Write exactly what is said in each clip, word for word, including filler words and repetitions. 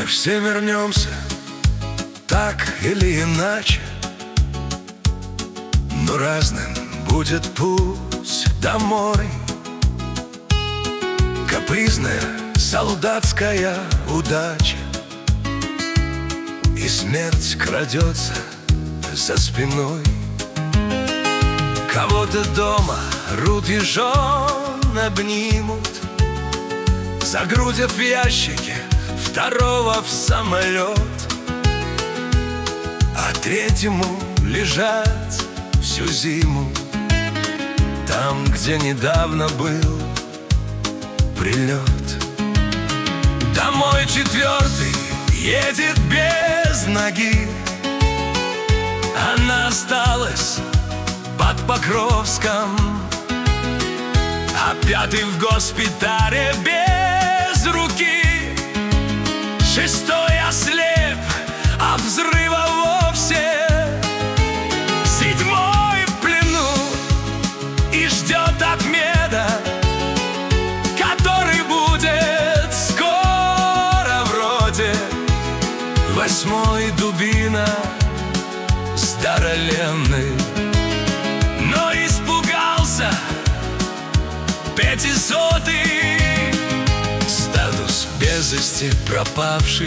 Мы все вернемся, так или иначе, но разным будет путь домой. Капризная солдатская удача, и смерть крадется за спиной. Кого-то дома Рут и жен обнимут, загрузив в ящики второго в самолет, а третьему лежать всю зиму там, где недавно был прилет. Домой четвертый едет без ноги, она осталась под Покровском, а пятый в госпитале без руки. Шестой ослеп от взрыва вовсе, седьмой в плену и ждет отмеда, который будет скоро вроде. Восьмой дубина здоровенный, но испугался пятисотый. Статус без вести пропавший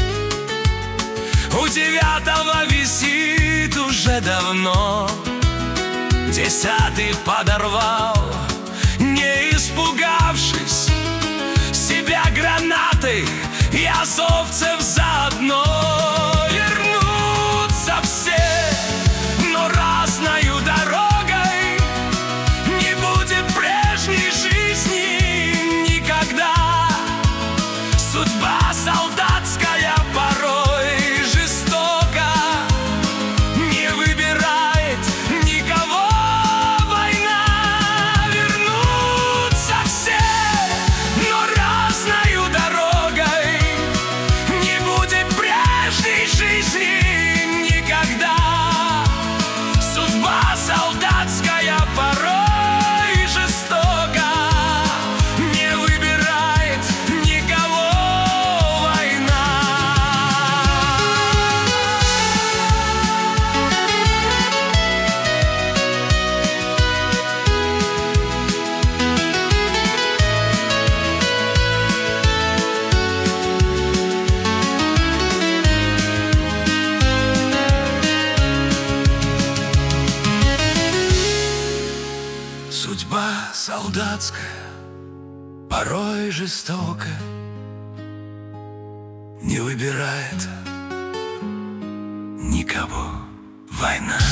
у девятого висит уже давно. Десятый подорвал, не испугавшись, себя гранатой и азовцев заодно. Вернутся все, но разною дорогой, не будет прежней жизни никогда. Судьба солдатская порой жестока, не выбирает никого война. Вернутся все, но разною дорогой, не будет прежней жизни никогда. Судьба солдатская порой жестока, не выбирает никого война. Судьба солдатская порой жестокая, не выбирает никого война.